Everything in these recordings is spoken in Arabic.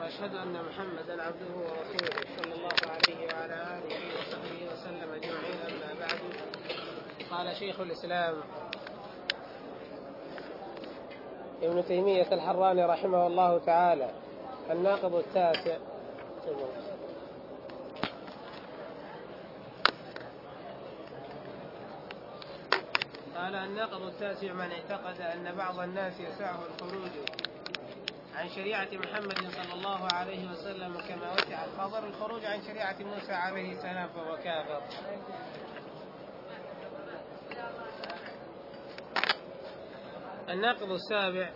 وأشهد أن محمدا عبده ورسوله صلى الله عليه وعلى آله وصحبه وسلم أجمعين. أما بعد، قال شيخ الإسلام ابن تيمية الحراني رحمه الله تعالى: الناقض التاسع. قال: الناقض التاسع من اعتقد أن بعض الناس يسعه الخروج عن شريعة محمد صلى الله عليه وسلم كما وسع الخضر الخروج عن شريعة موسى عليه السلام فهو كافر. الناقض السابع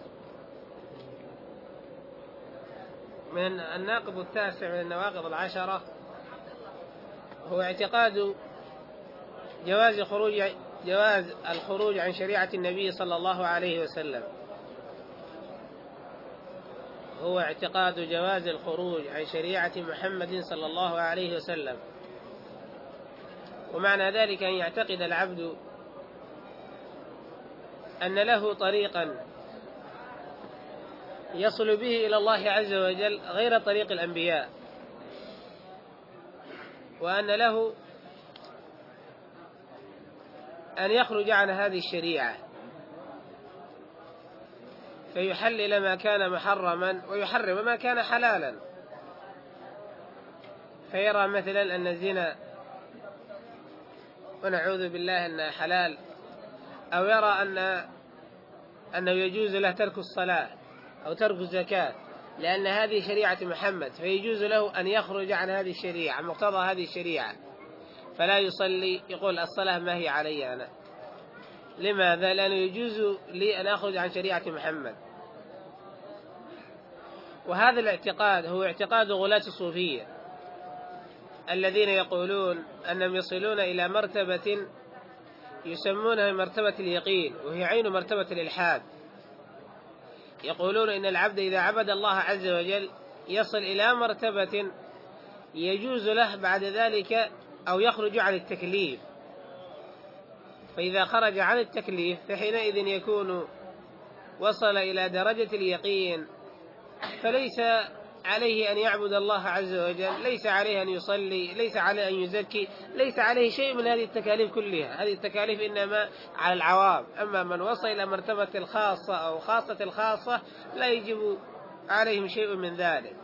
من الناقض التاسع من النواقض العشرة هو اعتقاد جواز الخروج عن شريعة النبي صلى الله عليه وسلم. هو اعتقاد جواز الخروج عن شريعة محمد صلى الله عليه وسلم، ومعنى ذلك أن يعتقد العبد أن له طريقا يصل به إلى الله عز وجل غير طريق الأنبياء، وأن له أن يخرج عن هذه الشريعة فيحلل ما كان محرما ويحرم ما كان حلالا، فيرى مثلا أن الزنا ونعوذ بالله أنه حلال، أو يرى أنه يجوز له ترك الصلاة أو ترك الزكاة لأن هذه شريعة محمد، فيجوز له أن يخرج عن هذه الشريعة عن مقتضى هذه الشريعة فلا يصلي، يقول الصلاة ما هي علي أنا. لماذا؟ لأنه يجوز لي أن أخرج عن شريعة محمد. وهذا الاعتقاد هو اعتقاد غلاة الصوفية الذين يقولون أنهم يصلون إلى مرتبة يسمونها مرتبة اليقين، وهي عين مرتبة الإلحاد. يقولون إن العبد إذا عبد الله عز وجل يصل إلى مرتبة يجوز له بعد ذلك أو يخرج عن التكليف، فإذا خرج عن التكليف فحينئذ يكون وصل إلى درجة اليقين، فليس عليه أن يعبد الله عز وجل، ليس عليه أن يصلي، ليس عليه أن يزكي، ليس عليه شيء من هذه التكاليف كلها. هذه التكاليف إنما على العوام. أما من وصل إلى مرتبة الخاصة أو خاصة الخاصة لا يجب عليهم شيء من ذلك،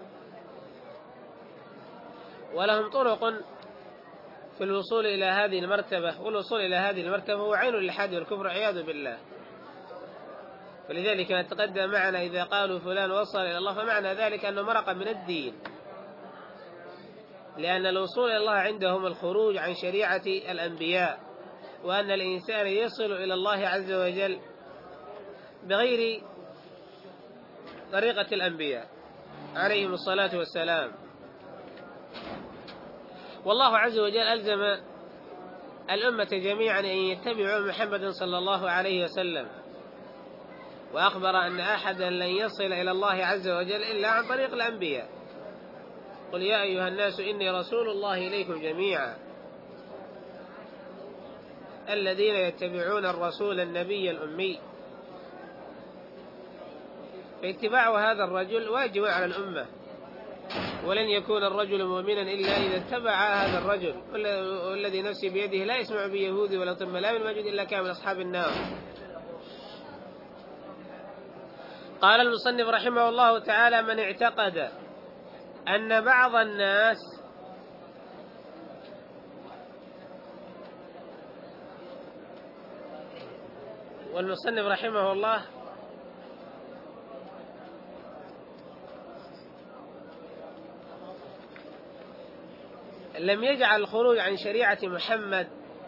ولهم طرق في الوصول إلى هذه المرتبة، والوصول إلى هذه المرتبة هو عين الإلحاد والكفر عياذ بالله. ولذلك نتقدم معنا إذا قالوا فلان وصل إلى الله فمعنى ذلك أنه مرق من الدين، لأن الوصول إلى الله عندهم الخروج عن شريعة الأنبياء، وأن الإنسان يصل إلى الله عز وجل بغير طريقة الأنبياء عليهم الصلاة والسلام. والله عز وجل ألزم الأمة جميعا أن يتبعوا محمد صلى الله عليه وسلم، وأخبر أن أحدا لن يصل إلى الله عز وجل إلا عن طريق الأنبياء. قل يا أيها الناس إني رسول الله إليكم جميعا الذين يتبعون الرسول النبي الأمي. فاتباع هذا الرجل واجب على الأمة، ولن يكون الرجل مؤمنا إلا إذا اتبع هذا الرجل، والذي نفسي بيده لا يسمع بيهودي ولا طب لا من مجد إلا كان من أصحاب النار. قال المصنف رحمه الله تعالى: من اعتقد أن بعض الناس والمصنف رحمه الله لم يجعل الخروج عن شريعة محمد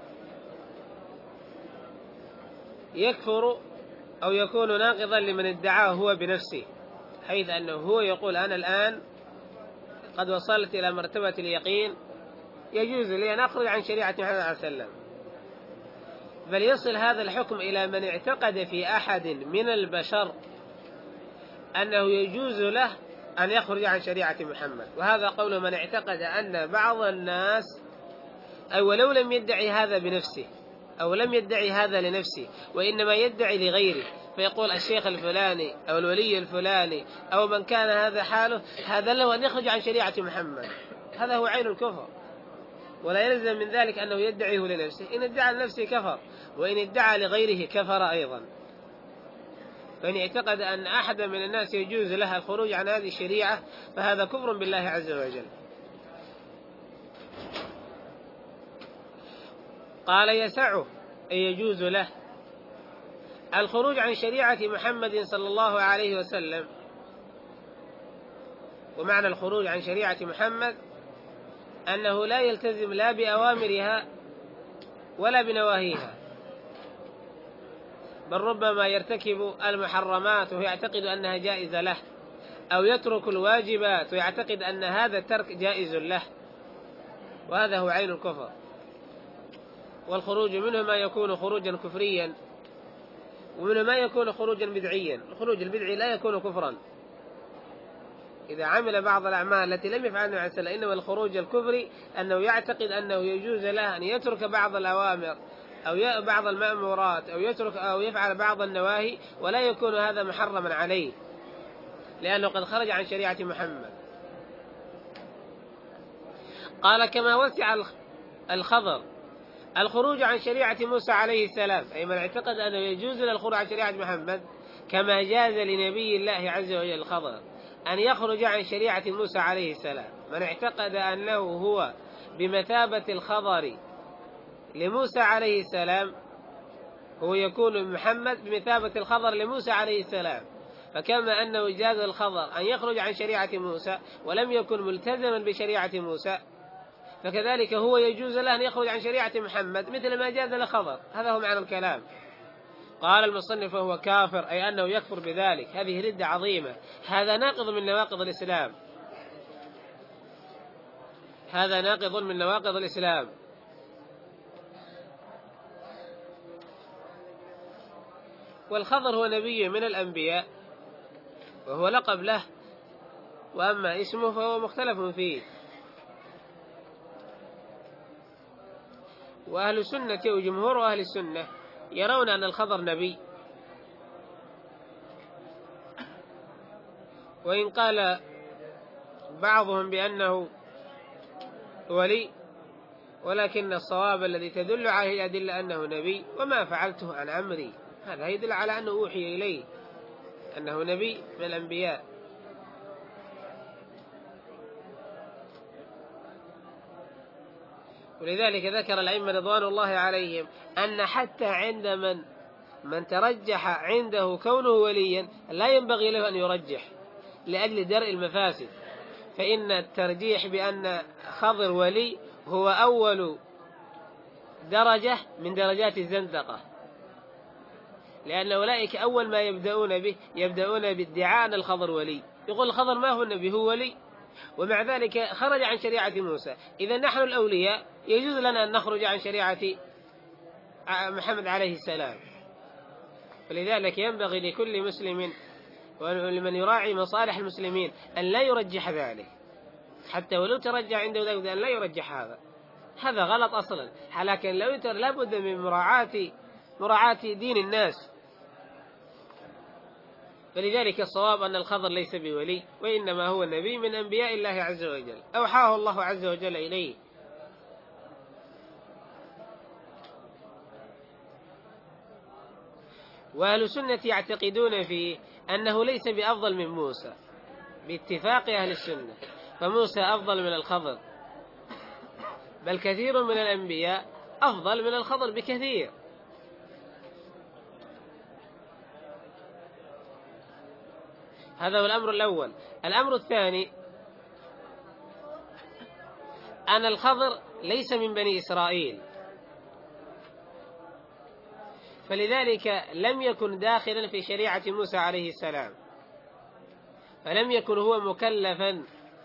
يكفر أو يكون ناقضا لمن ادعاه هو بنفسه، حيث أنه هو يقول أنا الآن قد وصلت إلى مرتبة اليقين يجوز لي أن أخرج عن شريعة محمد صلى الله عليه وسلم، بل يصل هذا الحكم إلى من اعتقد في أحد من البشر أنه يجوز له أن يخرج عن شريعة محمد. وهذا قول من اعتقد أن بعض الناس، أي ولو لم يدعي هذا بنفسه أو لم يدعي هذا لنفسه وإنما يدعي لغيره، فيقول الشيخ الفلاني أو الولي الفلاني أو من كان هذا حاله هذا له أن يخرج عن شريعة محمد، هذا هو عين الكفر. ولا يلزم من ذلك أنه يدعيه لنفسه، إن ادعى لنفسه كفر، وإن ادعى لغيره كفر أيضا. فإن اعتقد أن أحد من الناس يجوز له الخروج عن هذه الشريعة فهذا كفر بالله عز وجل. قال يسعه أي يجوز له الخروج عن شريعة محمد صلى الله عليه وسلم. ومعنى الخروج عن شريعة محمد أنه لا يلتزم لا بأوامرها ولا بنواهيها، بل ربما يرتكب المحرمات ويعتقد أنها جائزة له، أو يترك الواجبات ويعتقد أن هذا الترك جائز له، وهذا هو عين الكفر. والخروج منه ما يكون خروجا كفريا، ومنه ما يكون خروجا بدعيا. الخروج البدعي لا يكون كفرا إذا عمل بعض الأعمال التي لم يفعلها النبي عليه الصلاة والسلام، إنما الخروج الكفري أنه يعتقد أنه يجوز له أن يترك بعض الأوامر أو بعض المأمورات أو يفعل بعض النواهي، ولا يكون هذا محرما عليه لأنه قد خرج عن شريعة محمد. قال كما وسع الخضر الخروج عن شريعة موسى عليه السلام، أي من اعتقد أنه يجوز له الخروج عن شريعة محمد، كما جاز لنبي الله عز وجل الخضر أن يخرج عن شريعة موسى عليه السلام. من اعتقد أنه هو بمثابة الخضر لموسى عليه السلام، هو يكون محمد بمثابة الخضر لموسى عليه السلام. فكما أنه جاز الخضر أن يخرج عن شريعة موسى ولم يكن ملتزما بشريعة موسى، فكذلك هو يجوز له أن يخرج عن شريعة محمد مثل ما جاز لخضر. هذا هو معنى الكلام. قال المصنف وهو كافر، أي أنه يكفر بذلك. هذه ردة عظيمة، هذا ناقض من نواقض الإسلام، هذا ناقض من نواقض الإسلام. والخضر هو نبي من الأنبياء وهو لقب له، وأما اسمه فهو مختلف فيه. وأهل السنة وجمهور أهل السنة يرون أن الخضر نبي، وإن قال بعضهم بأنه ولي، ولكن الصواب الذي تدل عليه الأدلة أنه نبي. وما فعلته عن عمري، هذا يدل على أنه أوحي إليه أنه نبي من الأنبياء. ولذلك ذكر الأئمة رضوان الله عليهم أن حتى عند من ترجح عنده كونه وليا لا ينبغي له أن يرجح لأجل درء المفاسد، فإن الترجيح بأن خضر ولي هو أول درجة من درجات الزندقة، لأن أولئك أول ما يبدأون به يبدأون بادعاء أن الخضر ولي. يقول الخضر ما هو النبي، هو ولي، ومع ذلك خرج عن شريعة موسى. إذا نحن الأولياء يجوز لنا أن نخرج عن شريعة محمد عليه السلام. ولذلك ينبغي لكل مسلم ولمن يراعي مصالح المسلمين أن لا يرجح ذلك، حتى ولو ترجح عنده ذلك أن لا يرجح هذا غلط أصلا. لكن لو لابد من مراعاة دين الناس. فلذلك الصواب أن الخضر ليس بولي، وإنما هو نبي من أنبياء الله عز وجل أوحاه الله عز وجل إليه. وأهل السنة يعتقدون فيه أنه ليس بأفضل من موسى باتفاق أهل السنة، فموسى أفضل من الخضر، بل كثير من الأنبياء أفضل من الخضر بكثير. هذا هو الأمر الأول. الأمر الثاني أن الخضر ليس من بني إسرائيل، فلذلك لم يكن داخلا في شريعة موسى عليه السلام، فلم يكن هو مكلفا.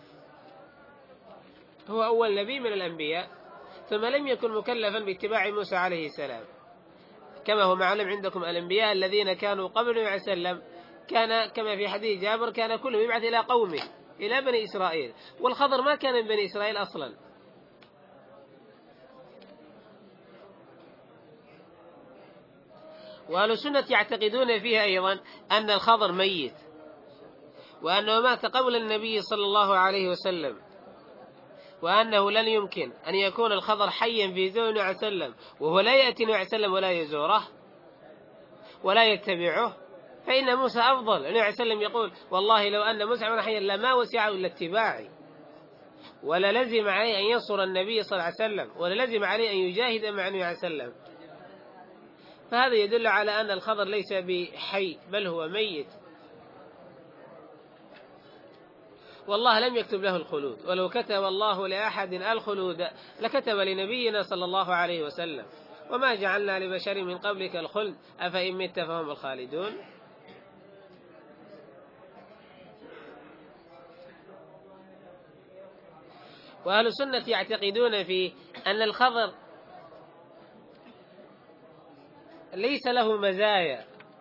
هو أول نبي من الأنبياء، ثم لم يكن مكلفا باتباع موسى عليه السلام، كما هو معلوم عندكم الأنبياء الذين كانوا قبل النبي عليه السلام كان كما في حديث جابر كان كلهم يبعث إلى قومه إلى بني إسرائيل، والخضر ما كان من بني إسرائيل أصلا. وأهل السنة يعتقدون فيها أيضا أن الخضر ميت، وأنه مات قبل النبي صلى الله عليه وسلم، وأنه لن يمكن أن يكون الخضر حيا في زمن النبي عليه وسلم وهو لا يأتي النبي عليه وسلم ولا يزوره ولا يتبعه، فإن موسى أفضل. النبي عليه وسلم يقول: والله لو أن موسى كان حيا لما وسعه إلا اتباعي، ولا لزم عليه أن ينصر النبي صلى الله عليه وسلم، ولا لزم عليه أن يجاهد مع النبي عليه وسلم. فهذا يدل على أن الخضر ليس بحي بل هو ميت، والله لم يكتب له الخلود، ولو كتب الله لأحد الخلود لكتب لنبينا صلى الله عليه وسلم: وما جعلنا لبشر من قبلك الخلد أفإن مت فهم الخالدون. وأهل السنة يعتقدون في أن الخضر ليس له مزايا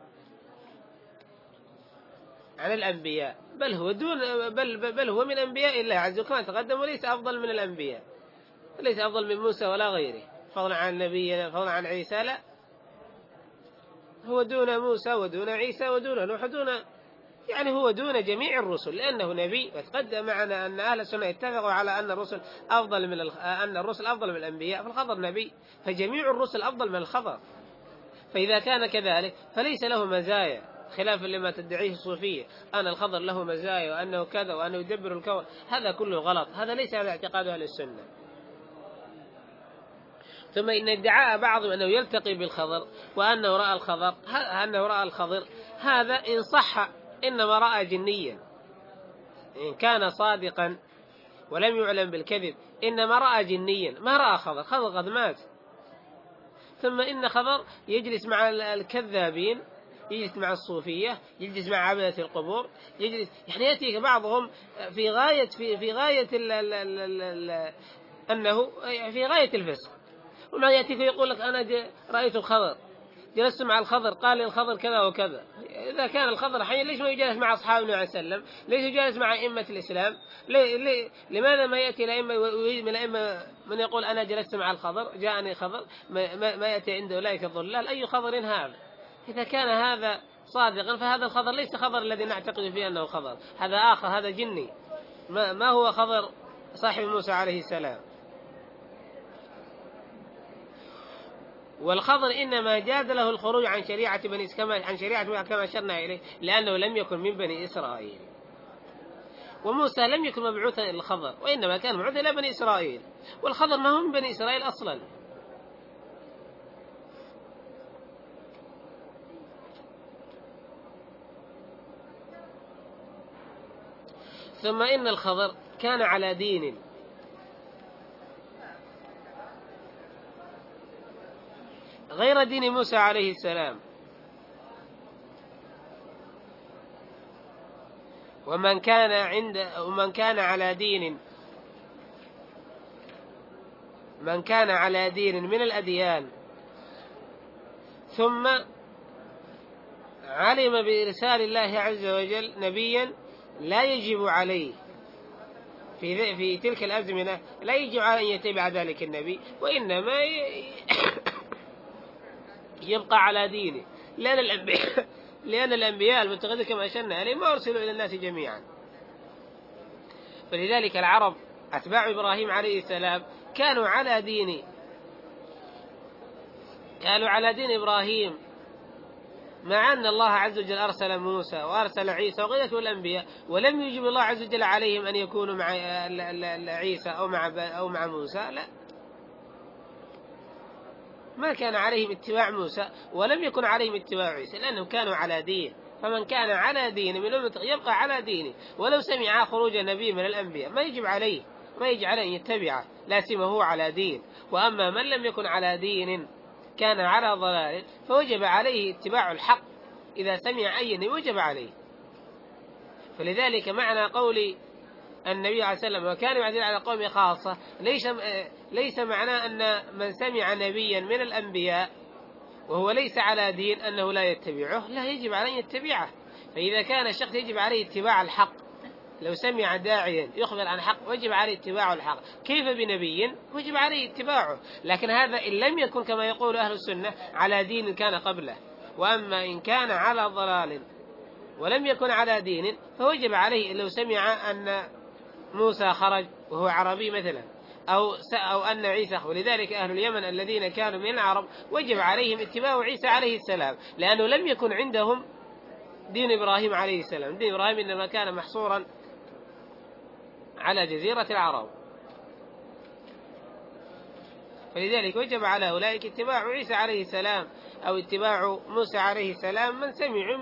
عن الأنبياء، بل هو من أنبياء الله عز وجل كما تقدم، وليس أفضل من الأنبياء، ليس أفضل من موسى ولا غيره، فضلا عن نبينا فضلا عن عيسى، لا، هو دون موسى ودون عيسى ودون نوح يعني هو دون جميع الرسل، لأنه نبي. وتقدم معنا أن أهل السنة اتفقوا على أن الرسل أفضل من الأنبياء، فالخضر نبي، فجميع الرسل أفضل من الخضر. فإذا كان كذلك فليس له مزايا، خلافا لما تدعيه الصوفية أن الخضر له مزايا وأنه كذا وأنه يدبر الكون، هذا كله غلط، هذا ليس على اعتقاد أهل السنة. ثم إن ادعاء بعضهم أنه يلتقي بالخضر وأنه رأى الخضر هذا إن صح إنما رأى جنيا، إن كان صادقا ولم يعلم بالكذب إنما رأى جنيا، ما رأى خضر قد مات. ثم إن خضر يجلس مع الكذابين، يجلس مع الصوفية، يجلس مع عبدة القبور، يعني يأتي بعضهم في غاية أنه في غاية الفسق، وما يأتيك يقول لك: أنا رأيت الخضر، جلست مع الخضر، قال لي الخضر كذا وكذا. إذا كان الخضر حي ليش ما يجلس مع أصحاب النبي عليه وسلم؟ ليش يجلس مع أئمة الإسلام؟ لماذا ما يأتي الأئمة من يقول أنا جلست مع الخضر جاءني خضر، ما يأتي عند أولئك الضلال؟ أي خضر هذا؟ إذا كان هذا صادقا فهذا الخضر ليس خضر الذي نعتقد فيه أنه خضر، هذا آخر، هذا جني، ما هو خضر صاحب موسى عليه السلام. والخضر إنما جاز له الخروج عن شريعة بني كما أشرنا إليه، لأنه لم يكن من بني إسرائيل، وموسى لم يكن مبعوثا إلى الخضر، وإنما كان مبعوثا إلى بني إسرائيل، والخضر ما هو من بني إسرائيل أصلا. ثم إن الخضر كان على دين غير دين موسى عليه السلام، ومن كان على دين من الأديان ثم علم بإرسال الله عز وجل نبيا لا يجب عليه في تلك الأزمنة، لا يجب عليه أن يتبع ذلك النبي، وإنما يبقى على دينه، لأن الأنبياء المتقدمين كما أشرنا عليه ما أرسلوا إلى الناس جميعا. فلذلك العرب أتباع إبراهيم عليه السلام كانوا على دين إبراهيم، مع أن الله عز وجل أرسل موسى وأرسل عيسى وغيره الأنبياء، ولم يجب الله عز وجل عليهم أن يكونوا مع عيسى أو مع موسى، لا، ما كان عليهم اتباع موسى ولم يكن عليهم اتباع عيسى، لأنهم كانوا على دين. فمن كان على دين من الأمة يبقى على دينه، ولو سمع خروج نبي من الأنبياء ما يجب عليه أن يتبعه، لا سيما هو على دين. وأما من لم يكن على دين كان على ضلال فوجب عليه اتباع الحق، إذا سمع أي نبي وجب عليه. فلذلك معنى قول النبي عليه الصلاة والسلام وكان يعدل على قوم خاصة ليس معناه أن من سمع نبيا من الأنبياء وهو ليس على دين أنه لا يتبعه، لا، يجب عليه يتبعه. فإذا كان الشخص يجب عليه اتباع الحق، لو سمع داعيا يخبر عن حق وجب عليه اتباع الحق، كيف بنبي وجب عليه اتباعه؟ لكن هذا إن لم يكن كما يقول أهل السنة على دين كان قبله، وأما إن كان على ضلال ولم يكن على دين فوجب عليه لو سمع أن موسى خرج وهو عربي مثلا أو أن عيسى، ولذلك أهل اليمن الذين كانوا من العرب وجب عليهم اتباع عيسى عليه السلام، لأنه لم يكن عندهم دين إبراهيم عليه السلام. دين إبراهيم إنما كان محصورا على جزيرة العرب، فلذلك وجب على أولئك اتباع عيسى عليه السلام أو اتباع موسى عليه السلام من سمعوا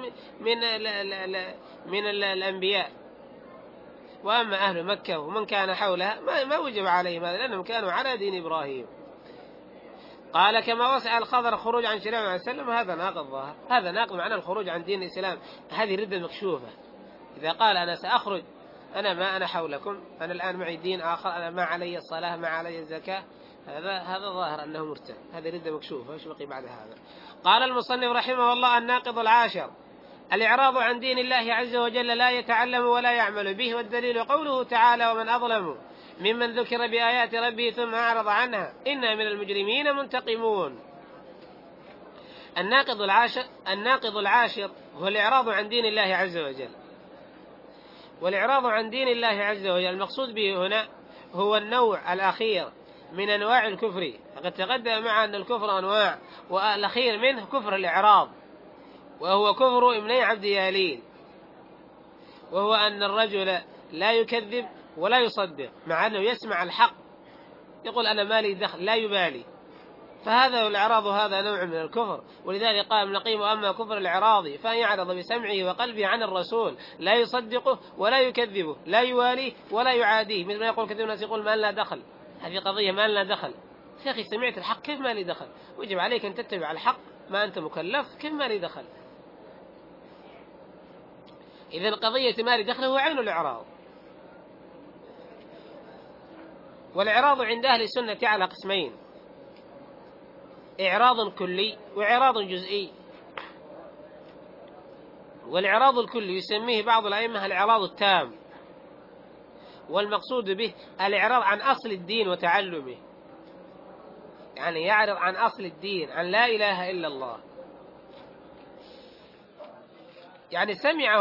من الأنبياء. وأما أهل مكة ومن كان حولها ما وجب عليهم هذا، لأنهم كانوا على دين إبراهيم. قال كما وسع الخضر الخروج عن شريعة عليه السلام، هذا ناقض ظاهر، هذا ناقض معنى الخروج عن دين الإسلام، هذه ردة مكشوفة. إذا قال أنا سأخرج، أنا حولكم، أنا الآن معي دين آخر، أنا ما علي الصلاة ما علي الزكاة، هذا ظاهر أنه مرتد، هذه ردة مكشوفة. وش بقي بعد هذا؟ قال المصنف رحمه الله: الناقض العاشر الإعراض عن دين الله عز وجل لا يتعلم ولا يعمل به، والدليل قوله تعالى: ومن أظلم ممن ذكر بآيات ربه ثم أعرض عنها إنا من المجرمين منتقمون. الناقض العاشر هو الإعراض عن دين الله عز وجل. والإعراض عن دين الله عز وجل المقصود به هنا هو النوع الأخير من أنواع الكفر، فقد تقدم مع أن الكفر أنواع، والأخير منه كفر الإعراض، وهو كفر ابني عبد يالين، وهو أن الرجل لا يكذب ولا يصدق مع أنه يسمع الحق، يقول أنا مالي دخل، لا يبالي، فهذا الإعراض هذا نوع من الكفر. ولذلك قال ابن القيم: أما كفر الإعراض فأن يعرض بسمعه وقلبه عن الرسول، لا يصدقه ولا يكذبه، لا يواليه ولا يعاديه، مثل ما يقول كثير من الناس يقول ما لا دخل، هذه قضية ما لا دخل. يا أخي سمعت الحق، كيف ما لي دخل؟ وجب عليك أن تتبع الحق، ما أنت مكلف، كيف ما لي دخل؟ إذن قضية ما لي دخل هو عين الإعراض. والإعراض عند أهل السنة على قسمين: إعراض كلي وإعراض جزئي. والإعراض الكلي يسميه بعض الأئمة الإعراض التام، والمقصود به الإعراض عن أصل الدين وتعلمه، يعني يعرض عن أصل الدين، عن لا إله إلا الله، يعني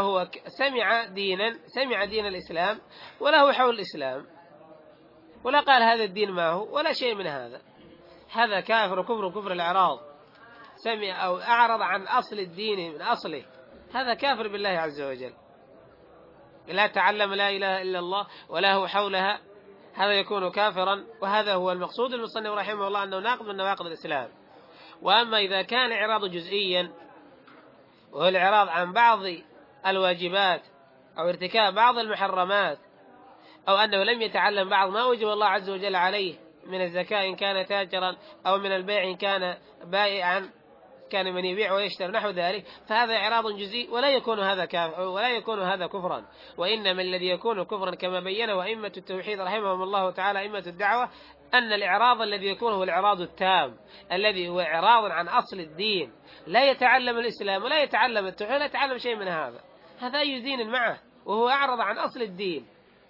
سمع دين الإسلام ولا هو حول الإسلام، ولا قال هذا الدين ما هو ولا شيء من هذا، هذا كافر كفر الإعراض. سمع أو أعرض عن أصل الدين من أصله، هذا كافر بالله عز وجل. لا تعلم لا إله إلا الله ولا هو حولها، هذا يكون كافرا، وهذا هو المقصود المصنف رحمه الله أنه ناقض من نواقض الإسلام. وأما إذا كان إعراض جزئيا، وهو الإعراض عن بعض الواجبات أو ارتكاب بعض المحرمات، أو أنه لم يتعلم بعض ما وجب الله عز وجل عليه من الزكاة إن كان تاجرا، أو من البيع إن كان بائعا، كان من يبيع ويشتري نحو ذلك، فهذا إعراض جزئي، ولا يكون هذا كفرا. وإنما الذي يكون كفرا كما بينه أئمة التوحيد رحمهم الله تعالى، أئمة الدعوة، أن الإعراض الذي يكون هو الإعراض التام، الذي هو إعراض عن أصل الدين، لا يتعلم الإسلام ولا يتعلم التوحيد ولا يتعلم شيء من هذا أي دين معه، وهو أعرض عن أصل الدين.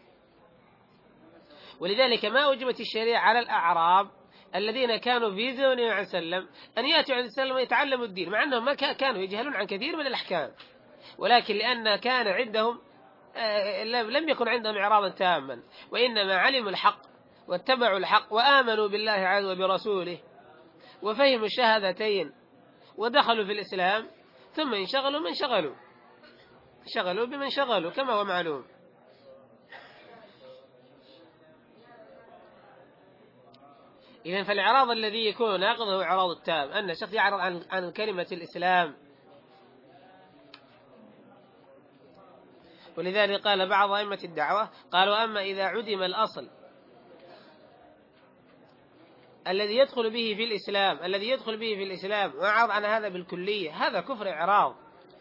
ولذلك ما أوجبت الشريعة على الأعراب الذين كانوا في زمن النبي عليه وسلم أن يأتوا عليه وسلم ويتعلموا الدين، مع أنهم ما كانوا يجهلون عن كثير من الأحكام، ولكن لأن كان عندهم لم يكن عندهم إعراضا تاما، وإنما علموا الحق واتبعوا الحق وآمنوا بالله عز وجل وبرسوله وفهموا الشهادتين ودخلوا في الإسلام، ثم انشغلوا شغلوا بمن شغلوا كما هو معلوم. إذن فالإعراض الذي يكون ناقض هو إعراض التام، أن الشخص يعرض عن كلمة الإسلام. ولذلك قال بعض أئمة الدعوة قالوا: أما إذا عدم الأصل الذي يدخل به في الإسلام وأعرض عن هذا بالكلية، هذا كفر إعراض.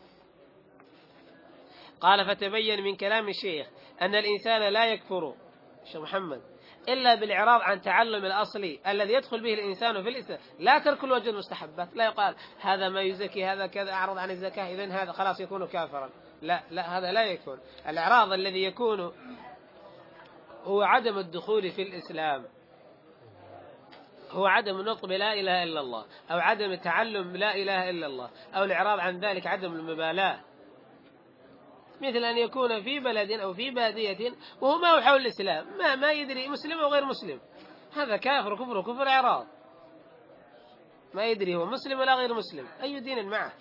قال: فتبين من كلام الشيخ أن الإنسان لا يكفر الشيخ محمد إلا بالإعراض عن تعلم الأصلي الذي يدخل به الإنسان في الإسلام، لا ترك الوجه المستحبات، لا يقال هذا ما يزكي هذا كذا أعرض عن الزكاة إذن هذا خلاص يكون كافرا، لا هذا لا يكون. الإعراض الذي يكون هو عدم الدخول في الإسلام. هو عدم النطق بلا إله إلا الله، أو عدم التعلم لا إله إلا الله، أو الإعراض عن ذلك عدم المبالاة، مثل أن يكون في بلد أو في بادية وهو ما هو حول الإسلام، ما يدري مسلم أو غير مسلم، هذا كافر كفر إعراض، ما يدري هو مسلم ولا غير مسلم، أي دين معه.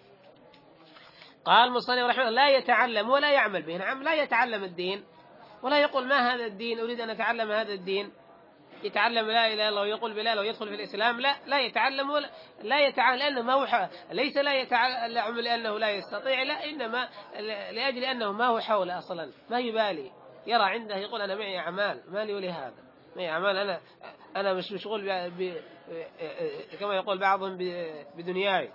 قال المصنف رحمه الله: لا يتعلم ولا يعمل به. نعم، لا يتعلم الدين ولا يقول ما هذا الدين، أريد أن أتعلم هذا الدين، يتعلم لا إله إلا الله ويقول بلا ويدخل في الإسلام، لا يتعلم ولا لا يتعلم، لأنه ما هو ليس لا يتعلم لأنه لا يستطيع، لا، إنما لأجل أنه ما هو حوله أصلا، ما يبالي، يرى عنده يقول أنا معي أعمال، مالي ولهذا، معي أعمال، أنا مش مشغول كما يقول بعضهم بدنياي.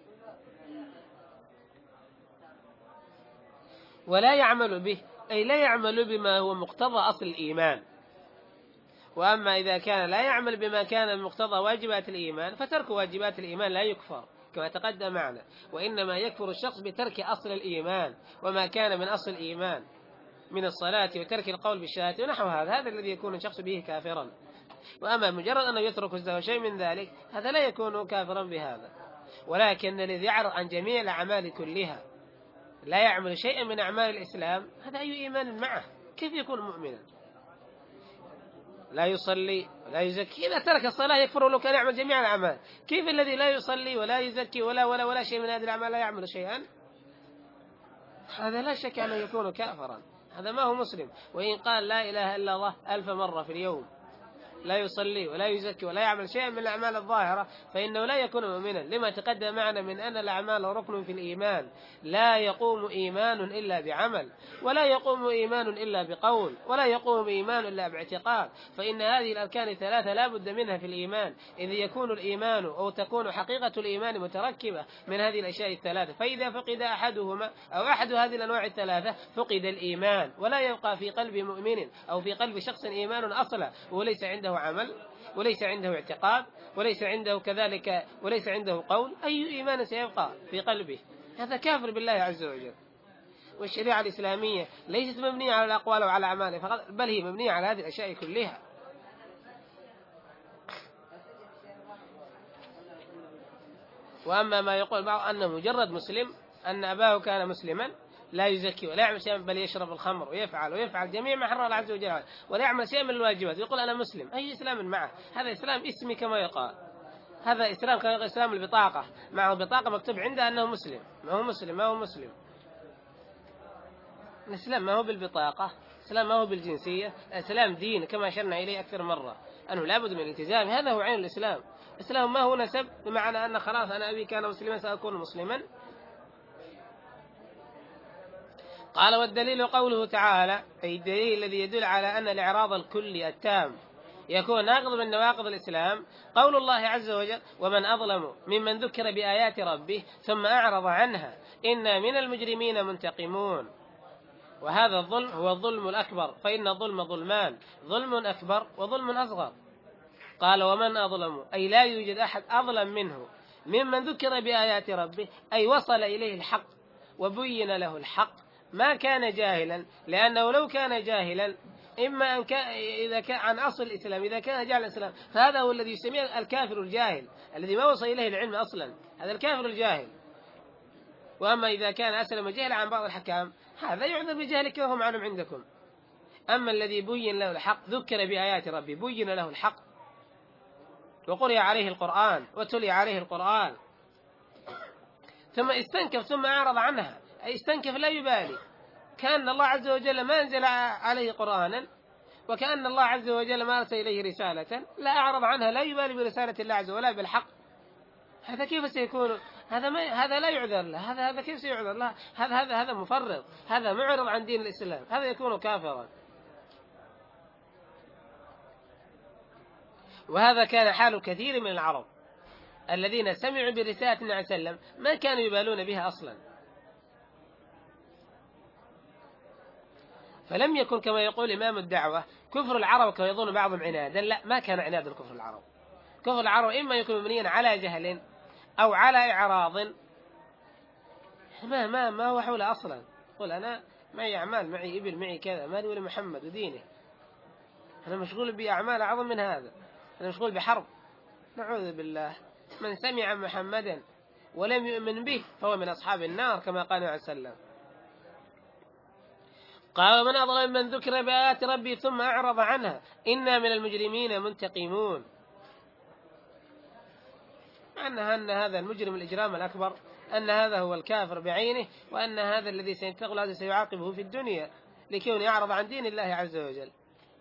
ولا يعمل به، أي لا يعمل بما هو مقتضى أصل الإيمان. وأما إذا كان لا يعمل بما كان مقتضى واجبات الإيمان، فترك واجبات الإيمان لا يكفر كما تقدم معنا، وإنما يكفر الشخص بترك أصل الإيمان وما كان من أصل الإيمان من الصلاة وترك القول بالشهادة ونحو هذا الذي يكون الشخص به كافرا. وأما مجرد أنه يترك الزواج شيء من ذلك، هذا لا يكون كافرا بهذا. ولكن الذي يعرض عن جميع الأعمال كلها لا يعمل شيئا من أعمال الإسلام، هذا أي إيمان معه؟ كيف يكون مؤمنا؟ لا يصلي ولا يزكي، إذا ترك الصلاة يكفر لو كان يعمل جميع الأعمال. كيف الذي لا يصلي ولا يزكي ولا شيء من هذه الأعمال لا يعمل شيئا؟ هذا لا شك أنه يكون كافرا، هذا ما هو مسلم. وإن قال لا إله إلا الله 1000 مرة في اليوم، لا يصلي ولا يزكي ولا يعمل شيئا من الأعمال الظاهرة، فإنه لا يكون مؤمنا، لما تقدم معنا من أن الأعمال ركن في الإيمان. لا يقوم إيمان إلا بعمل، ولا يقوم إيمان إلا بقول، ولا يقوم إيمان إلا باعتقاد. فإن هذه الأركان الثلاثة لا بد منها في الإيمان، إذ يكون الإيمان أو تكون حقيقة الإيمان متركبة من هذه الأشياء الثلاثة، فإذا فقد أحدهما أو أحد هذه الأنواع الثلاثة فقد الإيمان، ولا يبقى في قلب مؤمن أو في قلب شخص إيمان أصلا وليس عنده عمل، وليس عنده اعتقاد، وليس عنده كذلك، وليس عنده قول، أي إيمان سيبقى في قلبه؟ هذا كافر بالله عز وجل. والشريعة الإسلامية ليست مبنية على الأقوال وعلى الأعمال فقط، بل هي مبنية على هذه الأشياء كلها. وأما ما يقول بعض أنه مجرد مسلم، أن أباه كان مسلما، لا يزكي ولا يعمل شيئا بل يشرب الخمر ويفعل جميع ما حرم الله عز وجل ولا يعمل شيئا من الواجبات، يقول أنا مسلم، أي إسلام معه؟ هذا إسلام اسمي كما يقال، هذا إسلام كما يقال إسلام البطاقة، معه بطاقة مكتوب عنده أنه مسلم، ما هو مسلم. الإسلام ما هو بالبطاقة، الإسلام ما هو بالجنسية، الإسلام دين كما أشرنا إليه أكثر مرة، أنه لابد من الالتزام، هذا هو عين الإسلام. الإسلام ما هو نسب بمعنى أن خلاص أنا أبي كان مسلما سأكون مسلما. قال: والدليل قوله تعالى، أي الدليل الذي يدل على أن الإعراض الكلي التام يكون ناقض من نواقض الإسلام، قول الله عز وجل: ومن أظلم ممن ذكر بآيات ربه ثم أعرض عنها إنا من المجرمين منتقمون. وهذا الظلم هو الظلم الأكبر، فإن الظلم ظلمان، ظلم أكبر وظلم أصغر. قال: ومن أظلم، أي لا يوجد أحد أظلم منه ممن ذكر بآيات ربه، أي وصل إليه الحق وبين له الحق، ما كان جاهلا، لأنه لو كان جاهلا إما أن إذا كان عن أصل الإسلام، إذا كان جاهل الإسلام فهذا هو الذي يسميه الكافر الجاهل، الذي ما وصل إليه العلم أصلا، هذا الكافر الجاهل. وأما إذا كان أسلم جهل عن بعض الحكام، هذا يعذر بجهلك وهو معلوم عندكم. أما الذي بين له الحق، ذكر بآيات ربي، بين له الحق وقرئ عليه القرآن وتلي عليه القرآن ثم استنكف ثم أعرض عنها، أي استنكف لا يبالي، كأن الله عز وجل ما أنزل عليه قرآنا، وكأن الله عز وجل ما أرسل إليه رسالة، لا أعرض عنها، لا يبالي برسالة الله عز وجل بالحق. هذا كيف سيكون؟ هذا لا يعذر له، هذا كيف سيعذر له؟ هذا مفرط، هذا معرض عن دين الإسلام، هذا يكون كافرا. وهذا كان حال كثير من العرب الذين سمعوا برسالة النبي صلى الله عليه وسلم ما كانوا يبالون بها أصلا، فلم يكن كما يقول إمام الدعوة كفر العرب كما يظن بعضهم عنادا، لا، ما كان عنادا كفر العرب. كفر العرب إما يكون مبنيا على جهل أو على إعراض، ما هو حوله أصلا، قل أنا معي أعمال، معي إبل، معي كذا، مالي ولمحمد ودينه، أنا مشغول بأعمال أعظم من هذا، أنا مشغول بحرب، نعوذ بالله. من سمع محمدا ولم يؤمن به فهو من أصحاب النار كما قال عليه وسلم. قال ومن أظلم من ذكر بآيات ربي ثم أعرض عنها إنا من المجرمين منتقمون. أن هذا المجرم الإجرام الأكبر، أن هذا هو الكافر بعينه، وأن هذا الذي سينتقل هذا سيعاقبه في الدنيا لكونه يعرض عن دين الله عز وجل.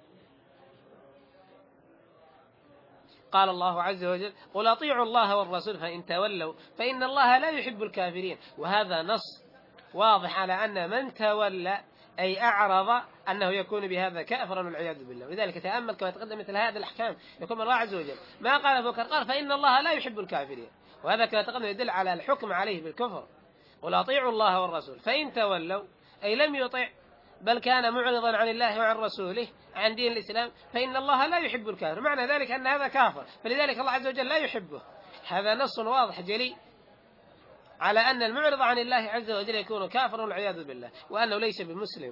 قال الله عز وجل قل أطيعوا الله والرسول فإن تولوا فإن الله لا يحب الكافرين. وهذا نص واضح على أن من تولى أي أعرض أنه يكون بهذا كافرا والعياذ بالله. ولذلك تأمل كما تقدم مثل هذا الأحكام يكون الله عز وجل ما قال فوق قال فإن الله لا يحب الكافرين، وهذا كما تقدم يدل على الحكم عليه بالكفر. قل أطيعوا الله والرسول فإن تولوا أي لم يطع بل كان معرضا عن الله وعن رسوله عن دين الإسلام فإن الله لا يحب الكافر، معنى ذلك أن هذا كافر، فلذلك الله عز وجل لا يحبه. هذا نص واضح جلي على أن المعرض عن الله عز وجل يكون كافرا والعياذ بالله، وأنه ليس بمسلم.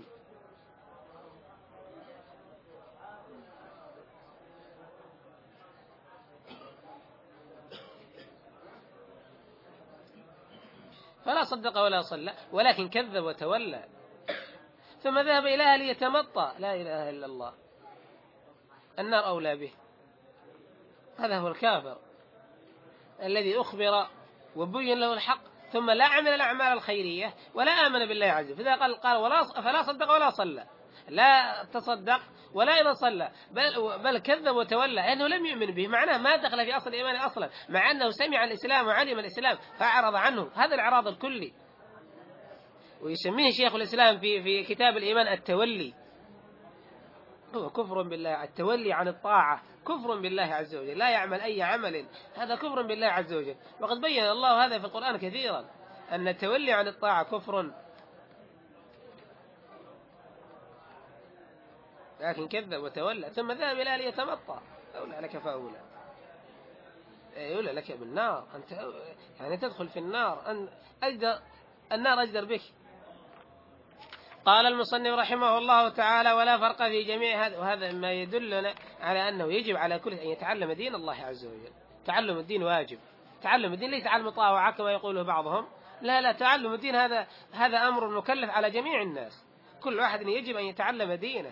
فلا صدق ولا صلى ولكن كذب وتولى ثم ذهب إلى أهله يتمطى. لا إله إلا الله، النار أولى به. هذا هو الكافر الذي أخبر وبين له الحق ثم لا عمل الأعمال الخيرية ولا آمن بالله عز وجل. فإذا قال فلا صدق ولا صلى، لا تصدق ولا إذا صلى بل كذب وتولى لأنه لم يؤمن به، معناه ما دخل في أصل الإيمان أصلا، مع أنه سمع الإسلام وعلم الإسلام فأعرض عنه. هذا الإعراض الكلي، ويسميه شيخ الإسلام في كتاب الإيمان التولي، هو كفر بالله. التولي عن الطاعة كفر بالله عز وجل، لا يعمل أي عمل، هذا كفر بالله عز وجل. وقد بين الله هذا في القرآن كثيرا أن التولي عن الطاعة كفر. لكن كذب وتولى ثم ذهب إلى أهله يتمطى. أولى لك فأولى، أولى لك بالنار، أنت يعني تدخل في النار، النار أجدر بك. قال المصنف رحمه الله تعالى ولا فرق في جميع هذا. وهذا ما يدلنا على أنه يجب على كل أن يتعلم دين الله عز وجل. تعلم الدين واجب، تعلم الدين ليس على المطاوعة كما يقوله بعضهم، لا تعلم الدين هذا أمر مكلف على جميع الناس، كل واحد يجب أن يتعلم دينه.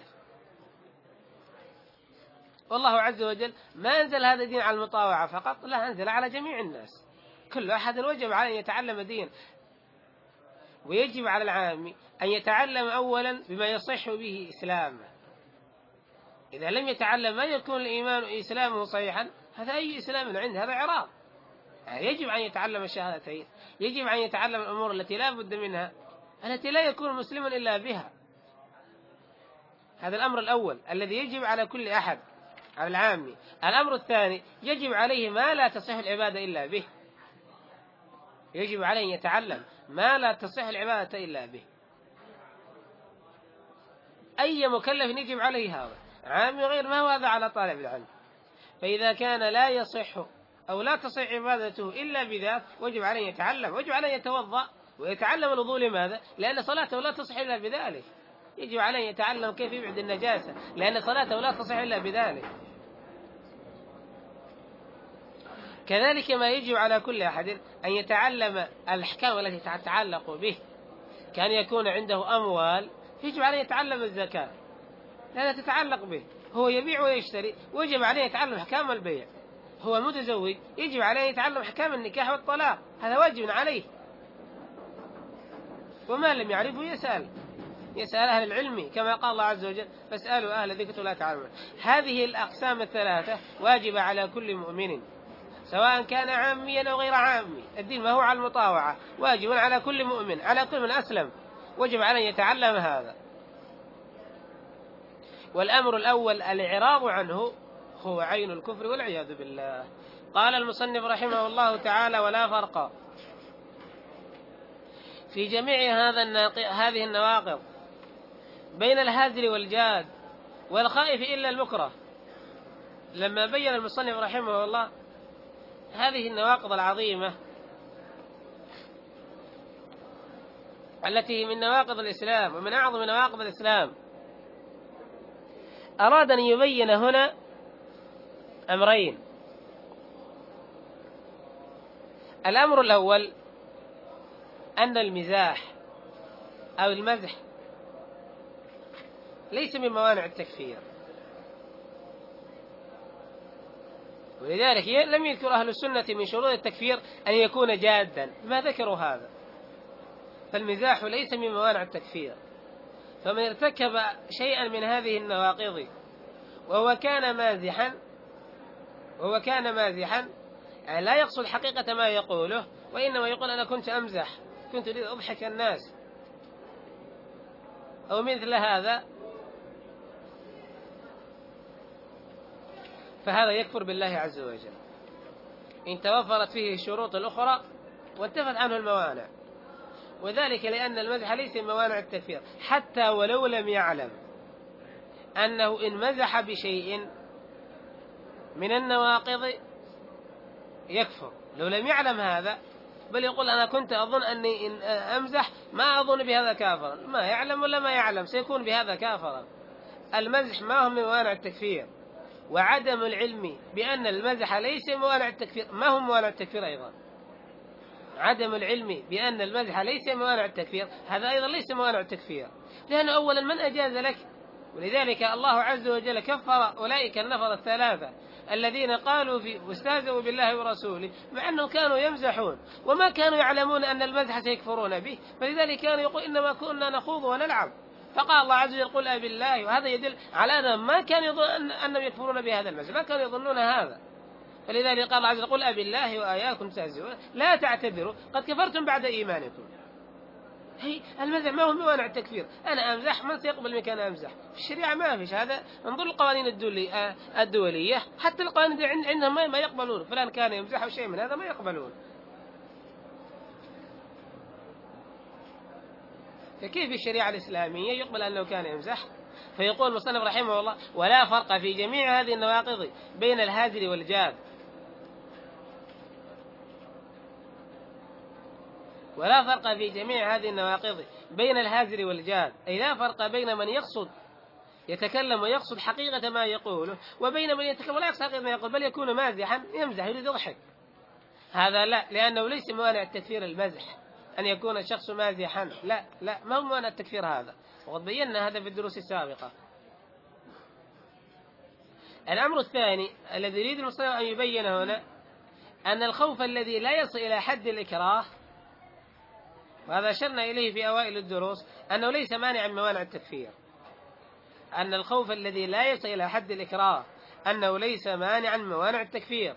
والله عز وجل ما أنزل هذا الدين على المطاوعة فقط، لا أنزل على جميع الناس، كل واحد وجب عليه أن يتعلم دين. ويجب على العام أن يتعلم أولا بما يصح به إسلامه. إذا لم يتعلم ما يكون الإيمان إسلامه صحيحا، هذا أي إسلام عنده، هذا إعراض. يعني يجب أن يتعلم الشهادتين، يجب أن يتعلم الأمور التي لا بد منها، التي لا يكون مسلما إلا بها. هذا الأمر الأول الذي يجب على كل أحد، على العام. الأمر الثاني يجب عليه ما لا تصح العبادة إلا به، يجب عليه أن يتعلم ما لا تصح العبادة إلا به. أي مكلف يجب عليه هذا، عام غير ما هو هذا على طالب العلم. فإذا كان لا يصح أو لا تصح عبادته إلا بذات وجب عليه يتعلم، وجب عليه يتوضأ ويتعلم الوضوء. لماذا؟ لأن صلاته لا تصح إلا بذلك. يجب عليه يتعلم كيف يبعد النجاسة، لأن صلاته لا تصح إلا بذلك. كذلك ما يجب على كل أحد أن يتعلم الأحكام التي تتعلق به. كان يكون عنده أموال يجب عليه يتعلم الزكاة لأنها تتعلق به، هو يبيع ويشتري ويجب عليه يتعلم أحكام البيع. هو متزوج يجب عليه يتعلم أحكام النكاح والطلاق، هذا واجب عليه. وما لم يعرفه يسأل أهل العلم كما قال الله عز وجل فاسألوا أهل الذكر لا تعلمون. هذه الأقسام الثلاثة واجبة على كل مؤمن سواء كان عاميا أو غير عامي. الدين ما هو على المطاوعة، واجب على كل مؤمن، على كل من أسلم وجب عليه يتعلم هذا. والأمر الأول الإعراض عنه هو عين الكفر والعياذ بالله. قال المصنف رحمه الله تعالى ولا فرق في جميع هذه النواقض بين الهازل والجاد والخائف إلا المكره. لما بين المصنف رحمه الله هذه النواقض العظيمة التي من نواقض الإسلام ومن أعظم نواقض الإسلام، أراد أن يبين هنا أمرين. الأمر الأول أن المزاح أو المزح ليس من موانع التكفير، ولذلك لم يذكر أهل السنة من شروط التكفير أن يكون جادا، ما ذكروا هذا. فالمزاح ليس من موانع التكفير، فمن ارتكب شيئا من هذه النواقض وهو كان مازحا لا يقصد حقيقة ما يقوله، وإنما يقول أنا كنت أمزح، كنت أريد أضحك الناس أو مثل هذا، فهذا يكفر بالله عز وجل إن توفرت فيه الشروط الأخرى وانتفت عنه الموانع. وذلك لأن المزح ليس من موانع التكفير، حتى ولو لم يعلم أنه إن مزح بشيء من النواقض يكفر، لو لم يعلم هذا، بل يقول أنا كنت أظن أني إن أمزح ما أظن بهذا كافرا، ما يعلم ولا ما يعلم سيكون بهذا كافرا. المزح ما هو من موانع التكفير، وعدم العلم بأن المزح ليس من موانع التكفير ما هو موانع التكفير أيضا. عدم العلم بأن المزح ليس من موانع التكفير هذا أيضا ليس من موانع التكفير، لأنه أولا من أجاز لك؟ ولذلك الله عز وجل كفر أولئك النفر الثلاثة الذين قالوا واستهزئوا بالله ورسوله مع أنهم كانوا يمزحون وما كانوا يعلمون أن المزح سيكفرون به، فلذلك كانوا يقول إنما كنا نخوض ونلعب. فقال الله عز وجل قل بالله، وهذا يدل على أنهم ما كانوا يظنون أنهم يكفرون بهذا المزح، ما كانوا يظنون هذا. فلذلك قال الله عز وجل قل بالله وآياكم تستهزئون لا تعتذروا قد كفرتم بعد إيمانكم. هي المزح ما هو موانع التكفير، أنا أمزح من سيقبل منك أنا أمزح؟ في الشريعة ما فيش هذا، انظر القوانين الدولية حتى القوانين عندهم ما يقبلون، فلان كان يمزح أو شيء من هذا ما يقبلون. فكيف في الشريعة الإسلامية يقبل أنه كان يمزح؟ فيقول المصنف رحمه الله ولا فرق في جميع هذه النواقض بين الهازل والجاد، ولا فرق في جميع هذه النواقض بين الهازل والجاد، أي لا فرق بين من يتكلم ويقصد حقيقة ما يقوله وبين من يتكلم ولا يقصد حقيقة ما يقول، بل يكون مازحا يمزح يريد يضحك. هذا لا، لأنه ليس موانع التكفير المزح أن يكون الشخص مازحا، لا ما هو موانع التكفير هذا، وقد بينا هذا في الدروس السابقة. الأمر الثاني الذي يريد المصنف أن يبين هنا أن الخوف الذي لا يصل إلى حد الإكراه، وهذا أشرنا إليه في أوائل الدروس أنه ليس مانعا من موانع التكفير، أن الخوف الذي لا يصل إلى حد الإكراه أنه ليس مانعا من موانع التكفير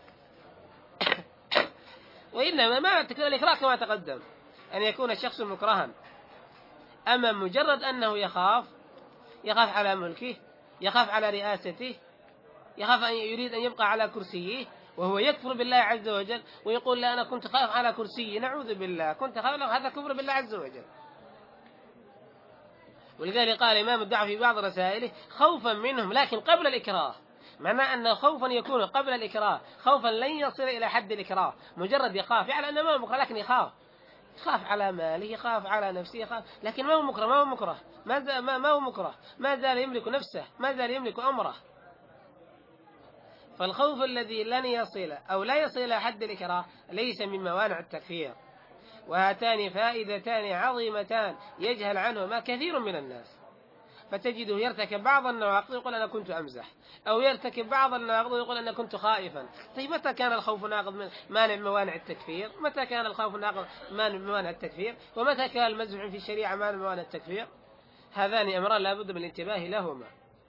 وإنما مانع الإكراه كما تقدم أن يكون الشخص مكرها، أما مجرد أنه يخاف على ملكه، يخاف على رئاسته، يخاف أن يريد أن يبقى على كرسيه وهو يكفر بالله عز وجل ويقول لا أنا كنت خاف على كرسي، نعوذ بالله، كنت خاف، هذا كفر بالله عز وجل. ولذلك قال الإمام الدعوي في بعض رسائله خوفا منهم لكن قبل الإكراه، معنى أن خوفا يكون قبل الإكراه، خوفا لن يصل إلى حد الإكراه، مجرد يخاف يعلم أنه ما هو مكره لكن يخاف على ماله، يخاف على نفسه، يخاف، لكن ما هو مكره ما هو مكره، ما زال يملك نفسه، ما زال يملك أمره. فالخوف الذي لن يصل أو لا يصل إلى حد الإكراه ليس من موانع التكفير. وهاتان فائدتان عظيمتان يجهل عنهما كثير من الناس، فتجده يرتكب بعض النواقض يقول أنا كنت أمزح، أو يرتكب بعض النواقض يقول أنا كنت خائفا. طيب متى كان الخوف ناقض مانع من موانع التكفير؟ متى كان الخوف ناقض مانع من موانع التكفير؟ ومتى كان المزح في الشريعة مانع من موانع التكفير؟ هذان أمران لا بد من الانتباه لهما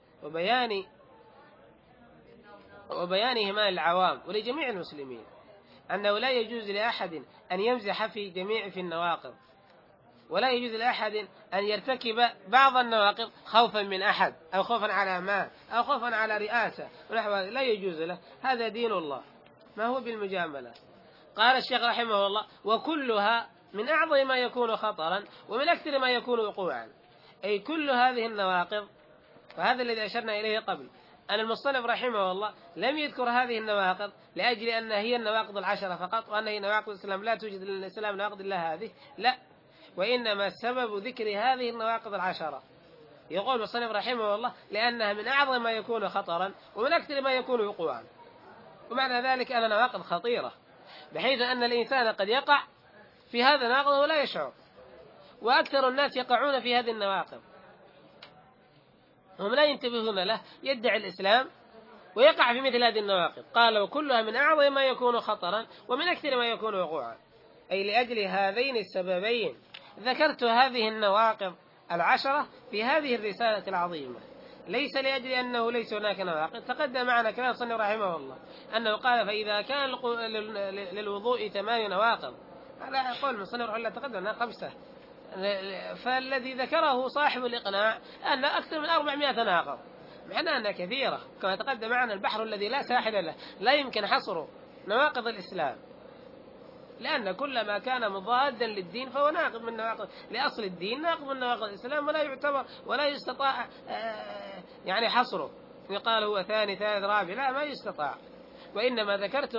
وبيانهما للعوام ولجميع المسلمين، أنه لا يجوز لأحد أن يمزح في النواقض، ولا يجوز لأحد أن يرتكب بعض النواقض خوفا من أحد أو خوفا على مال أو خوفا على رئاسة ونحو هذا، لا يجوز له، هذا دين الله ما هو بالمجاملة. قال الشيخ رحمه الله وكلها من أعظم ما يكون خطرا ومن أكثر ما يكون وقوعا، أي كل هذه النواقض، وهذا الذي أشرنا إليه قبل أن المصنف رحمه الله لم يذكر هذه النواقض لأجل أن هي النواقض 10 فقط، وأن هي نواقض الإسلام لا توجد للإسلام نواقض إلا هذه، لا، وإنما سبب ذكر هذه النواقض 10 يقول المصنف رحمه الله لأنها من أعظم ما يكون خطرا ومن أكثر ما يكون وقوعا. ومعنى ذلك أن نواقض خطيرة، بحيث أن الإنسان قد يقع في هذا الناقض ولا يشعر، وأكثر الناس يقعون في هذه النواقض، هم لا ينتبهون له، يدعي الإسلام ويقع في مثل هذه النواقض. قال وكلها من أعظم ما يكون خطرا ومن أكثر ما يكون وقوعا. أي لأجل هذين السببين ذكرت هذه النواقض 10 في هذه الرسالة العظيمة، ليس لأجل أنه ليس هناك نواقض. تقدم معنا كلام صنع رحمه الله أنه قال فإذا كان للوضوء 8 نواقض، على قول من صنع رحمه الله تقدم 5، فالذي ذكره صاحب الإقناع أن أكثر من 400 ناقض، معناه أنها كثيرة. كما تقدم معنا البحر الذي لا ساحل له لا يمكن حصره نواقض الإسلام، لأن كل ما كان مضادا للدين فهو ناقض من نواقض لأصل الدين، ناقض من نواقض الإسلام، ولا يعتبر ولا يستطاع يعني حصره يقال هو ثاني ثالث رابع، لا ما يستطاع. وإنما ذكرت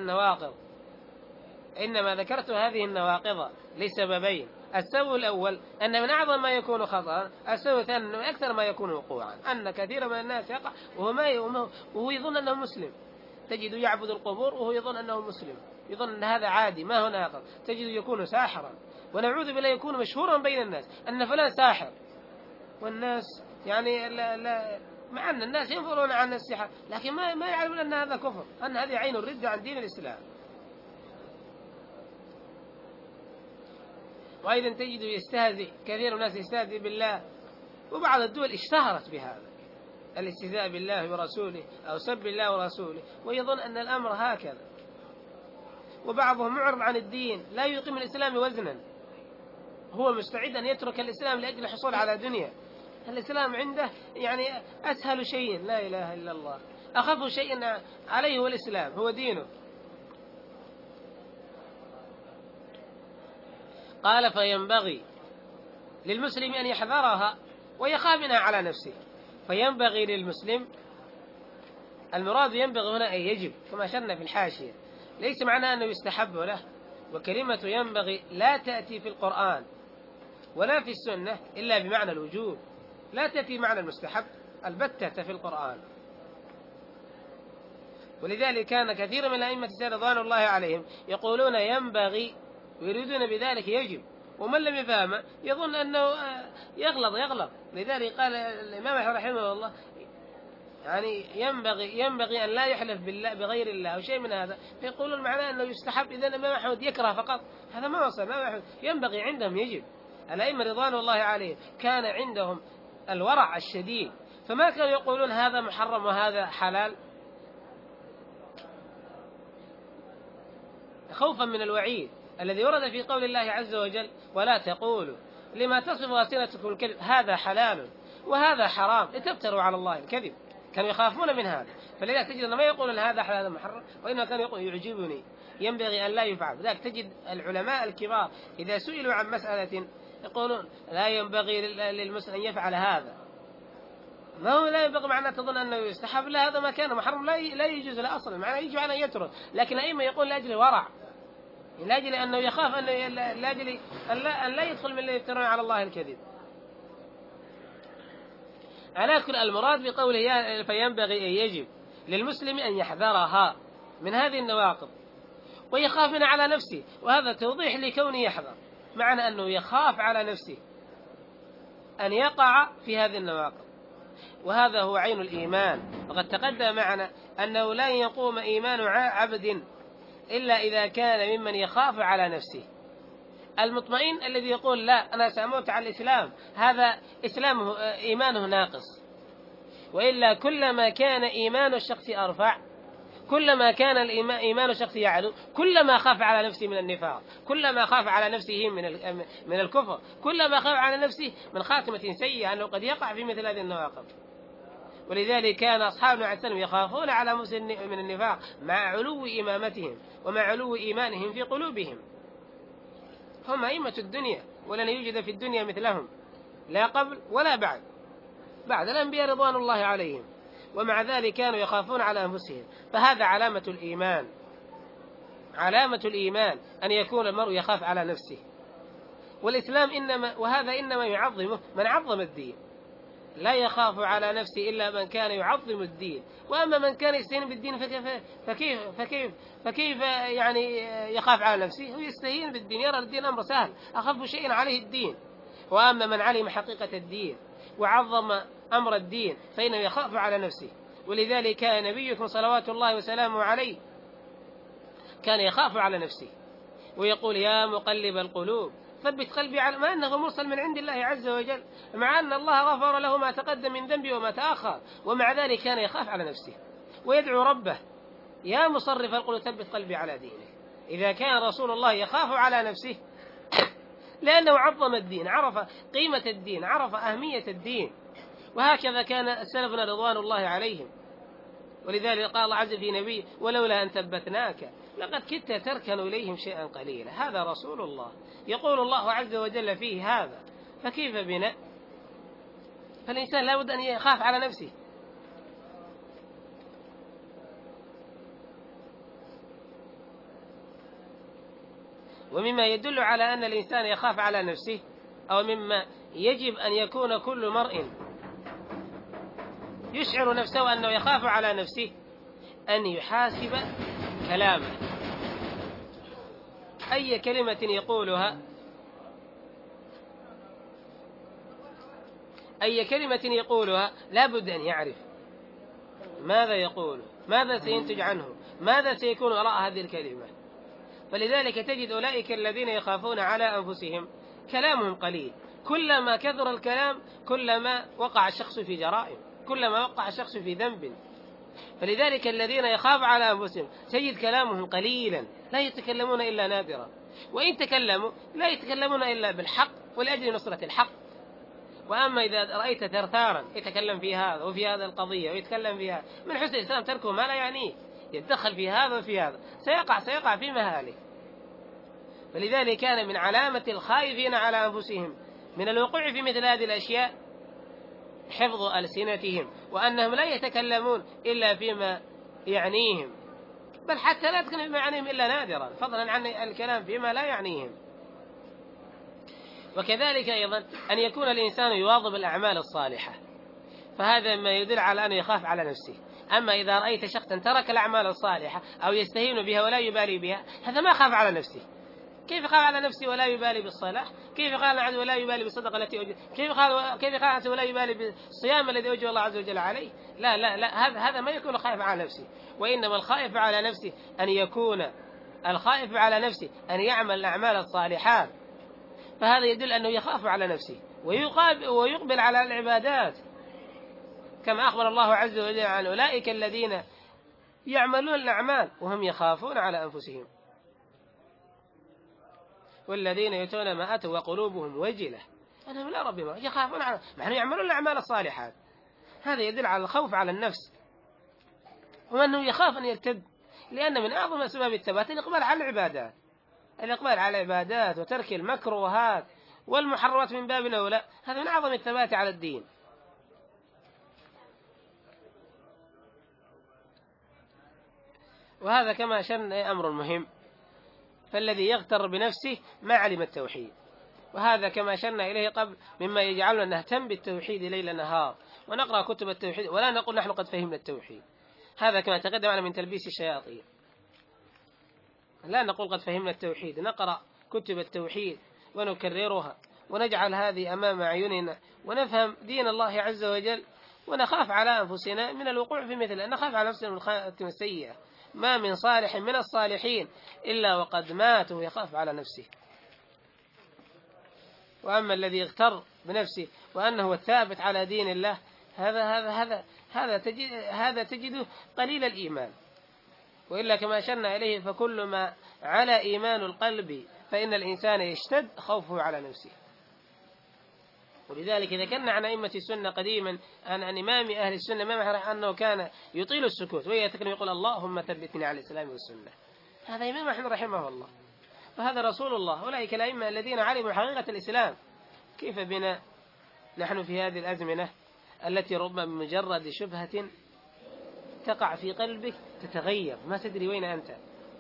هذه النواقض لسببين: السبب الأول أن من أعظم ما يكون خطأ، السبب الثاني أنه من أكثر ما يكون وقوعا، أن كثير من الناس يقع وهو يظن أنه مسلم، تجد يعبد القبور وهو يظن أنه مسلم، يظن أن هذا عادي ما هو ناقض، تجد يكون ساحرا، ونعوذ بالله يكون مشهورا بين الناس أن فلان ساحر، والناس يعني لا مع أن الناس ينظرون عن السحر لكن ما يعلمون أن هذا كفر، أن هذه عين الردة عن دين الإسلام. وأيضا تجد يستهزئ كثير من الناس يستهزئ بالله، وبعض الدول اشتهرت بهذا الاستهزاء بالله ورسوله أو سب الله ورسوله، ويظن أن الأمر هكذا. وبعضهم معرض عن الدين، لا يقيم الإسلام وزنا، هو مستعد أن يترك الإسلام لأجل الحصول على دنيا. الإسلام عنده يعني أسهل شيء، لا إله إلا الله، أخف شيء عليه هو الإسلام، هو دينه. قال فينبغي للمسلم أن يحذرها ويخاف منها على نفسه. فينبغي للمسلم، المراد ينبغي هنا أن يجب، كما أشرنا في الحاشية، ليس معناه أنه يستحب له. وكلمة ينبغي لا تأتي في القرآن ولا في السنة إلا بمعنى الوجوب، لا تأتي معنى المستحب البتة في القرآن. ولذلك كان كثير من الأئمة رضوان الله عليهم يقولون ينبغي ويريدون بذلك يجب، ومن لم يفهم يظن أنه يغلط. لذلك قال الإمام أحمد رحمه الله يعني ينبغي أن لا يحلف بالله بغير الله أو شيء من هذا، فيقولون معناه أنه يستحب، إذن الإمام أحمد يكره فقط، هذا ما وصل. الإمام أحمد ينبغي عندهم يجب. الأئمة رضوان الله عليهم كان عندهم الورع الشديد، فما كانوا يقولون هذا محرم وهذا حلال خوفا من الوعيد الذي ورد في قول الله عز وجل ولا تقولوا لما تصف ألسنتكم الكذب هذا حلال وهذا حرام لتفتروا على الله الكذب. كانوا يخافون من هذا، فلذلك تجد أن ما يقولون هذا حلال هذا محرم، وإنما كانوا يقولون يعجبني ينبغي أن لا يفعل. لذلك تجد العلماء الكبار إذا سئلوا عن مسألة يقولون لا ينبغي للمسلم أن يفعل هذا، ما هو لا ينبغي معناه تظن أنه يستحب، لا هذا ما كان محرم لا يجوز له أصلا، معناه يجب أن يترك. لكن أئمة يقول لأجل ورع، لأجل أنه يخاف لأجل أن لا يدخل من الذين يفترون على الله الكذب. على كل المراد بقوله فينبغي أن يجب للمسلم أن يحذرها من هذه النواقض ويخاف منها على نفسه، وهذا توضيح لكونه يحذر، معنى أنه يخاف على نفسه أن يقع في هذه النواقض، وهذا هو عين الإيمان. وقد تقدم معنا أنه لا يقوم إيمان عبد إلا إذا كان ممن يخاف على نفسه. المطمئن الذي يقول لا أنا سأموت على الإسلام، هذا إسلامه إيمانه ناقص. وإلا كلما كان إيمان الشخص أرفع، كلما كان إيمان الشخص يعلو، كلما خاف على نفسه من النفاق، كلما خاف على نفسه من الكفر، كلما خاف على نفسه من خاتمة سيئة أنه قد يقع في مثل هذه النواقض. ولذلك كان أصحابنا عليه السلام يخافون على مسلم من النفاق مع علو إمامتهم ومع علو إيمانهم في قلوبهم. هم أئمة الدنيا ولن يوجد في الدنيا مثلهم، لا قبل ولا بعد الأنبياء رضوان الله عليهم، ومع ذلك كانوا يخافون على أنفسهم. فهذا علامة الإيمان، علامة الإيمان أن يكون المرء يخاف على نفسه. والإسلام وهذا إنما يعظمه من عظم الدين. لا يخاف على نفسه إلا من كان يعظم الدين. وأما من كان يستهين بالدين فكيف يعني يخاف على نفسه؟ هو يستهين بالدين، يرى الدين أمر سهل، أخف شيء عليه الدين. وأما من علم حقيقة الدين وعظم أمر الدين فإنه يخاف على نفسه. ولذلك كان نبيكم صلوات الله وسلامه عليه كان يخاف على نفسه ويقول: يا مقلب القلوب ثبت قلبي على، ما أنه مرسل من عند الله عز وجل، مع أن الله غفر له ما تقدم من ذنبه وما تأخر، ومع ذلك كان يخاف على نفسه ويدعو ربه: يا مصرف القلوب ثبت قلبي على دينك. إذا كان رسول الله يخاف على نفسه لأنه عظم الدين، عرف قيمة الدين، عرف أهمية الدين. وهكذا كان سلفنا رضوان الله عليهم. ولذلك قال الله عز في نبيه: ولولا أن ثبتناك لقد كدت تركن إليهم شيئا قليلا. هذا رسول الله يقول الله عز وجل فيه هذا، فكيف بنا؟ فالإنسان لا بد أن يخاف على نفسه. ومما يدل على أن الإنسان يخاف على نفسه، أو مما يجب أن يكون كل مرء يشعر نفسه أنه يخاف على نفسه، أن يحاسب كلامه. أي كلمة يقولها لا بد أن يعرف ماذا يقول، ماذا سينتج عنه، ماذا سيكون وراء هذه الكلمة. فلذلك تجد أولئك الذين يخافون على أنفسهم كلامهم قليل. كلما كثر الكلام كلما وقع الشخص في جرائم، كلما وقع الشخص في ذنب. فلذلك الذين يخاف على أنفسهم تجد كلامهم قليلا، لا يتكلمون إلا نادرا، وإن تكلموا لا يتكلمون إلا بالحق ولأجل نصرة الحق. وأما إذا رأيت ثرثارا يتكلم في هذا وفي هذا القضية ويتكلم فيها، من حسن الإسلام تركه ما لا يعنيه، يتدخل في هذا وفي هذا، سيقع في مهاله. فلذلك كان من علامة الخائفين على أنفسهم من الوقوع في مثل هذه الأشياء حفظ ألسنتهم، وأنهم لا يتكلمون إلا فيما يعنيهم، بل حتى لا يتكلم فيما يعنيهم إلا نادرا، فضلا عن الكلام فيما لا يعنيهم. وكذلك أيضا أن يكون الإنسان يواظب الأعمال الصالحة، فهذا ما يدل على أنه يخاف على نفسه. أما إذا رأيت شخصا ترك الأعمال الصالحة أو يستهين بها ولا يبالي بها، هذا ما خاف على نفسه. كيف خاف على نفسه ولا يبالي بالصلاح؟ كيف قال عنه ولا يبالي بالصدقة التي أوجه؟ كيف قال عنه ولا يبالي بالصيام الذي أوجه الله عز وجل عليه؟ لا، هذا ما يكون خائف على نفسه. وإنما الخائف على نفسه أن يعمل الأعمال الصالحات، فهذا يدل أنه يخاف على نفسه ويقبل على العبادات، كما أخبر الله عز وجل عن أولئك الذين يعملون الأعمال وهم يخافون على أنفسهم، والذين يؤتون ما آتوا وقلوبهم وجلة أنهم لا ربهم يخافون على، مع أنهم يعملون الأعمال الصالحات. هذا يدل على الخوف على النفس، وأنه يخاف أن يرتد، لأن من أعظم أسباب الثبات الإقبال على العبادات وترك المكروهات والمحرمات من باب أولى. هذا من أعظم الثبات على الدين. وهذا كما أشرنا أمر مهم، فالذي يغتر بنفسه ما علم التوحيد. وهذا كما أشرنا إليه قبل مما يجعلنا نهتم بالتوحيد ليل نهار ونقرأ كتب التوحيد، ولا نقول نحن قد فهمنا التوحيد. هذا كما تقدم معنا من تلبيس الشياطين. لا نقول قد فهمنا التوحيد، نقرأ كتب التوحيد ونكررها ونجعل هذه أمام أعيننا ونفهم دين الله عز وجل، ونخاف على أنفسنا من الوقوع في مثله، نخاف على نفسنا من الخاتمة السيئة. ما من صالح من الصالحين إلا وقد مات ويخاف على نفسه. وأما الذي يغتر بنفسه وأنه الثابت على دين الله، هذا تجده قليل الإيمان. وإلا كما أشرنا إليه فكل ما على إيمان القلب فإن الإنسان يشتد خوفه على نفسه. ولذلك ذكرنا عن أئمة السنة قديما عن إمام أهل السنة إمام أحمد أنه كان يطيل السكوت ويتكلم يقول: اللهم ثبتني على الإسلام والسنة. هذا إمام أحمد رحمه الله، وهذا رسول الله. أولئك الأئمة الذين علموا حقيقة الإسلام. كيف بنا نحن في هذه الأزمنة التي ربما بمجرد شبهة تقع في قلبك تتغير، ما تدري وين أنت،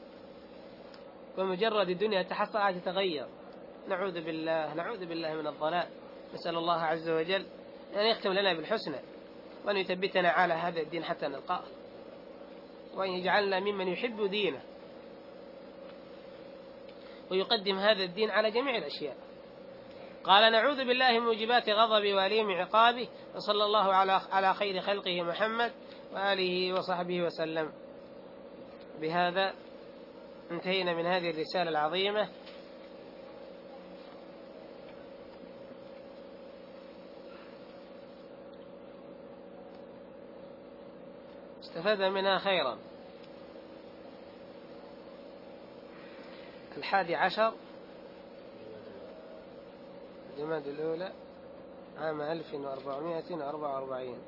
ومجرد الدنيا تحصل تتغير. نعوذ بالله من الضلال. نسأل الله عز وجل أن يختم لنا بالحسنى، وأن يثبتنا على هذا الدين حتى نلقاه، وأن يجعلنا ممن يحب دينه ويقدم هذا الدين على جميع الأشياء. قال: نعوذ بالله من موجبات غضبه وأليم عقابه، وصلى الله على خير خلقه محمد وآله وصحبه وسلم. بهذا انتهينا من هذه الرسالة العظيمة. استفدنا منها خيرا. 11 جماد الأولى عام 1444.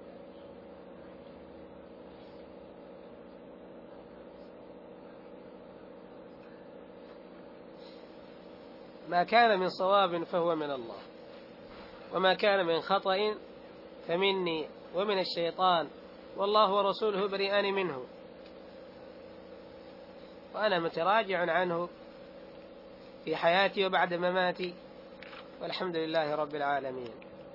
ما كان من صواب فهو من الله، وما كان من خطأ فمني ومن الشيطان، والله ورسوله بريئان منه، وأنا متراجع عنه في حياتي وبعد مماتي، والحمد لله رب العالمين.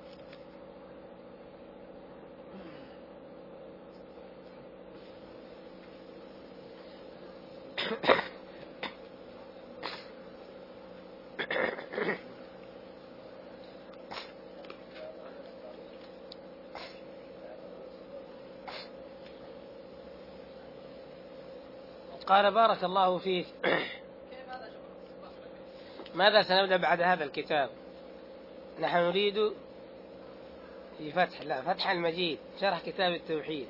قال: بارك الله فيك. ماذا سنبدأ بعد هذا الكتاب؟ نحن نريد في فتح المجيد، شرح كتاب التوحيد.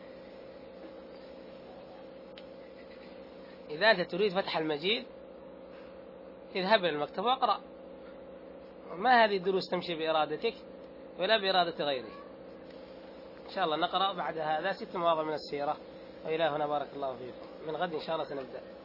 إذا أنت تريد فتح المجيد اذهب إلى المكتبة واقرأ، ما هذه الدروس تمشي بإرادتك ولا بإرادة غيرك. إن شاء الله نقرأ بعد هذا 6 مواضع من السيرة. وإلى هنا بارك الله فيكم. من غد إن شاء الله سنبدأ.